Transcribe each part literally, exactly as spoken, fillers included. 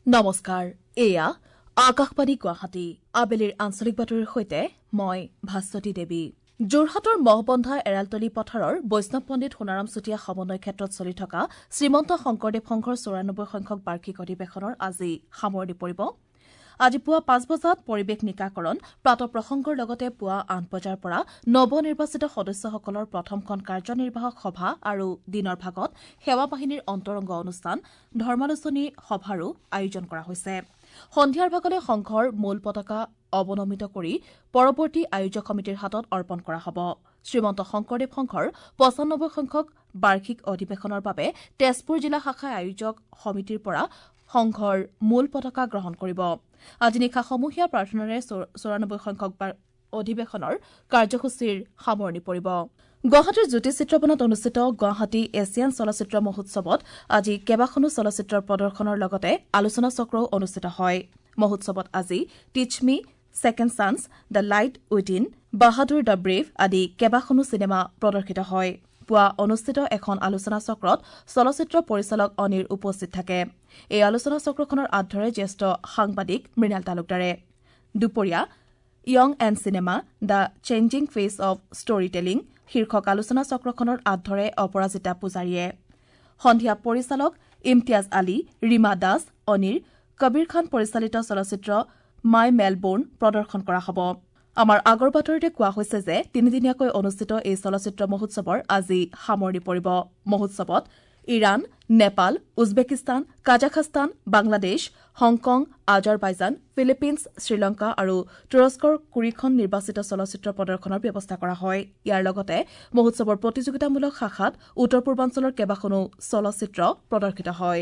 নমস্কাৰ এয়া আকাশবাণী গুৱাহাটী আবেলিৰ আঞ্চলিক বাতৰিৰ সৈতে মই ভাস্বতী দেৱী যোৰহাটৰ মহবন্ধা এৰালতলী পথাৰৰ বৈষ্ণৱ পণ্ডিত সোণাৰাম চুতীয়া সমন্বয় ক্ষেত্ৰত চলি থকা শ্ৰীমন্ত শংকৰদেৱ সংঘৰ চৌৰানব্বৈ সংখ্যক বাৰ্ষিক অধিৱেশনৰ আজি সামৰণি পৰিব আজি পুৱা পাঁচ বজাত পৰিৱেশ নিকাকৰণ প্ৰাতঃ প্ৰসংগৰ লগতে পুৱা আঠ বজাৰ পৰা নৱনিৰ্বাচিত সদস্যসকলৰ প্ৰথমখন কাৰ্যনিৰ্বাহক সভা আৰু দিনৰ ভাগত সেৱা বাহিনীৰ অন্তৰংগ অনুষ্ঠান ধৰ্মালোচনী সভাৰো আয়োজন কৰা হৈছে সন্ধিয়াৰ ভাগলৈ সংঘৰ মূল পতাকা অৱনমিত কৰি পৰৱৰ্তী আয়োজক সমিতিৰ হাতত অৰ্পণ কৰা হ'ব শ্ৰীমন্ত শংকৰদেৱ সংঘৰ পঁচানব্বৈ সংখ্যক বাৰ্ষিক অধিৱেশনৰ বাবে তেজপুৰ জিলা শাখাই আয়োজক সমিতিৰ পৰা সংঘৰ মূল পতাকা গ্ৰহণ কৰিব আজি নিশা সমূহীয়া প্ৰাৰ্থনাৰে চৌৰানব্বৈ সংখ্যক অধিৱেশনৰ কাৰ্যসূচীৰ সামৰণি পৰিব গুৱাহাটীৰ জ্যোতি চিত্ৰবনত অনুষ্ঠিত গুৱাহাটী এছিয়ান চলচ্চিত্ৰ মহোৎসৱত আজি কেইবাখনো চলচ্চিত্ৰৰ প্ৰদৰ্শনৰ লগতে আলোচনা চক্ৰও অনুষ্ঠিত হয় মহোৎসৱত আজি teach me second chance the light within Bahadur the brave আদি কেইবাখনো চিনেমা প্ৰদৰ্শিত হয় পুৱা অনুষ্ঠিত এখন আলোচনা চক্ৰত চলচ্চিত্ৰ পৰিচালক অনিৰ উপস্থিত থাকে এই আলোচনা চক্ৰখনৰ আঁত ধৰে জ্যেষ্ঠ সাংবাদিক মৃণাল তালুকদাৰে দুপৰীয়া young and cinema the changing face of storytelling শীৰ্ষক আলোচনা চক্ৰখনৰ আঁত ধৰে অপৰাজিতা পূজাৰীয়ে সন্ধিয়া পৰিচালক ইমতিয়াজ আলী ৰীমা দাস অনিৰ কবীৰ খান পৰিচালিত চলচ্চিত্ৰ মাই মেলবোৰ্ণ প্ৰদৰ্শন কৰা হ'ব আমাৰ আগৰ বাতৰিতে কোৱা হৈছে যে তিনিদিনীয়াকৈ অনুষ্ঠিত এই চলচ্চিত্ৰ মহোৎসৱৰ আজি সামৰণি পৰিব মহোৎসৱত Iran Nepal Uzbekistan Kazakhstan Bangladesh Hong Kong Azerbaijan Philippines Sri Lanka আৰু তুৰস্কৰ কুৰিখন নিৰ্বাচিত চলচ্চিত্ৰ প্ৰদৰ্শনৰ ব্যৱস্থা কৰা হয় ইয়াৰ লগতে মহোৎসৱৰ প্ৰতিযোগিতামূলক শাখাত উত্তৰ পূৰ্বাঞ্চলৰ কেইবাখনো চলচ্চিত্ৰ প্ৰদৰ্শিত হয়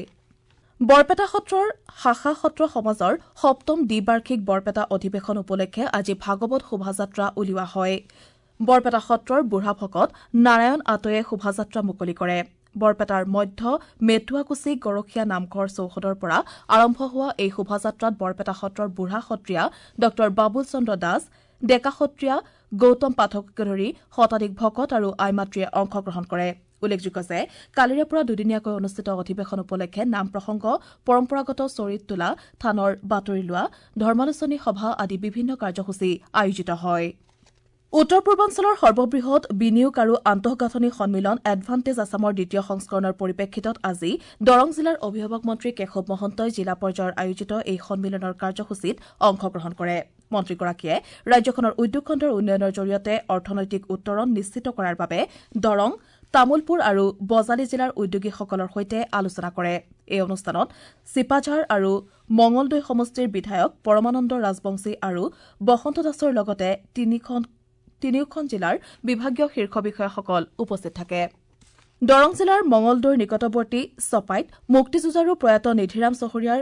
বৰপেটা সত্ৰৰ শাখা সত্ৰ সমাজৰ সপ্তম দ্বিবাৰ্ষিক বৰপেটা অধিৱেশন উপলক্ষে আজি ভাগৱত শোভাযাত্ৰা উলিওৱা হয় বৰপেটা সত্ৰৰ বুঢ়া ভকত নাৰায়ণ আতয়ে শোভাযাত্ৰা মুকলি কৰে বৰপেটাৰ মধ্য মেটুৱাকুচি গৰখীয়া নামঘৰ চৌহদৰ পৰা আৰম্ভ হোৱা এই শোভাযাত্ৰাত বৰপেটা সত্ৰৰ বুঢ়া সত্ৰীয়া ড বাবুল চন্দ্ৰ দাস ডেকা সত্ৰীয়া গৌতম পাঠককে ধৰি শতাধিক ভকত আৰু আইমাতৃয়ে অংশগ্ৰহণ কৰে উল্লেখযোগ্য যে কালিৰে পৰা দুদিনীয়াকৈ অনুষ্ঠিত অধিৱেশন উপলক্ষে নাম প্ৰসংগ পৰম্পৰাগত চৰিত তোলা থানৰ বাতৰি লোৱা ধৰ্মালোচনী সভা আদি বিভিন্ন কাৰ্যসূচী আয়োজিত হয় উত্তৰ পূৰ্বাঞ্চলৰ সৰ্ববৃহৎ বিনিয়োগ আৰু আন্তঃগাঁথনি সন্মিলন এডভান্টেজ আছামৰ দ্বিতীয় সংস্কৰণৰ পৰিপ্ৰেক্ষিতত আজি দৰং জিলাৰ অভিভাৱক মন্ত্ৰী কেশৱ মহন্তই জিলা পৰ্যায়ৰ আয়োজিত এই সন্মিলনৰ কাৰ্যসূচীত অংশগ্ৰহণ কৰে মন্ত্ৰীগৰাকীয়ে ৰাজ্যখনৰ উদ্যোগ খণ্ডৰ উন্নয়নৰ জৰিয়তে অৰ্থনৈতিক উত্তৰণ নিশ্চিত কৰাৰ বাবে দৰং তামুলপুৰ আৰু বজালী জিলাৰ উদ্যোগীসকলৰ সৈতে আলোচনা কৰে এই অনুষ্ঠানত চিপাঝাৰ আৰু মঙলদৈ সমষ্টিৰ বিধায়ক পৰমানন্দ ৰাজবংশী আৰু বসন্ত দাসৰ লগতে তিনিখন তিনিওখন জিলাৰ বিভাগীয় শীৰ্ষ বিষয়াসকল উপস্থিত থাকে দৰং জিলাৰ মঙলদৈৰ নিকটৱৰ্তী চপাইত মুক্তিযুঁজাৰু প্ৰয়াত নিধিৰাম চহৰীয়াৰ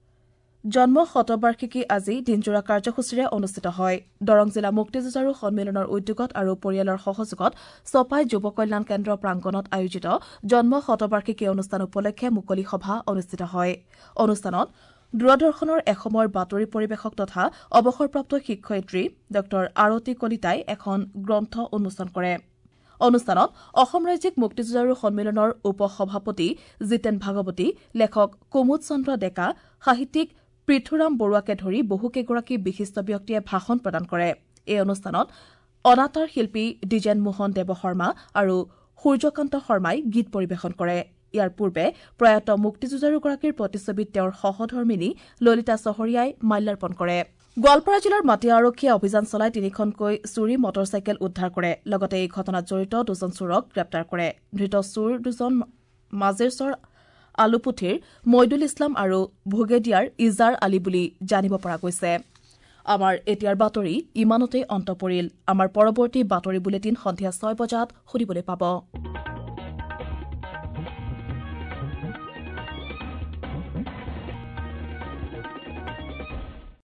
জন্ম শতবাৰ্ষিকী আজি দিনজোৰা কাৰ্যসূচীৰে অনুষ্ঠিত হয় দৰং জিলা মুক্তিযুঁজাৰু সন্মিলনৰ উদ্যোগত আৰু পৰিয়ালৰ সহযোগত চপাই যুৱ কল্যাণ কেন্দ্ৰ প্ৰাংগণত আয়োজিত জন্ম শতবাৰ্ষিকী অনুষ্ঠান উপলক্ষে মুকলি সভা অনুষ্ঠিত হয় অনুষ্ঠানত দূৰদৰ্শনৰ এসময়ৰ বাতৰি পৰিৱেশক তথা অৱসৰপ্ৰাপ্ত শিক্ষয়িত্ৰী ড আৰতী কলিতাই এখন গ্ৰন্থ উন্মোচন কৰে অনুষ্ঠানত অসম ৰাজ্যিক মুক্তিযুঁজাৰু সন্মিলনৰ উপ সভাপতি জিতেন ভাগৱতী লেখক কুমুদ চন্দ্ৰ ডেকা সাহিত্যিক পৃথুৰাম বৰুৱাকে ধৰি বহুকেইগৰাকী বিশিষ্ট ব্যক্তিয়ে ভাষণ প্ৰদান কৰে এই অনুষ্ঠানত অনাতাঁৰ শিল্পী দ্বিজেন মোহন দেৱ শৰ্মা আৰু সূৰ্যকান্ত শৰ্মাই গীত পৰিৱেশন কৰে ইয়াৰ পূৰ্বে প্ৰয়াত মুক্তিযুঁজাৰুগৰাকীৰ প্ৰতিচ্ছবিত তেওঁৰ সহধৰ্মিনী ললিতা চহৰীয়াই মাল্যাৰ্পণ কৰে গোৱালপাৰা জিলাৰ মাটিয়া আৰক্ষীয়ে অভিযান চলাই তিনিখনকৈ চুৰি মটৰচাইকেল উদ্ধাৰ কৰে লগতে এই ঘটনাত জড়িত দুজন চোৰক গ্ৰেপ্তাৰ কৰে ধৃত চোৰ দুজন মাজেৰচৰ আলুপুথিৰ মইদুল ইছলাম আৰু ভোগেডিয়াৰ ইজাৰ আলী বুলি জানিব পৰা গৈছে আমাৰ এতিয়াৰ বাতৰি ইমানতেই অন্ত পৰিল আমাৰ পৰৱৰ্তী বাতৰি বুলেটিন সন্ধিয়া ছয় বজাত শুনিবলৈ পাব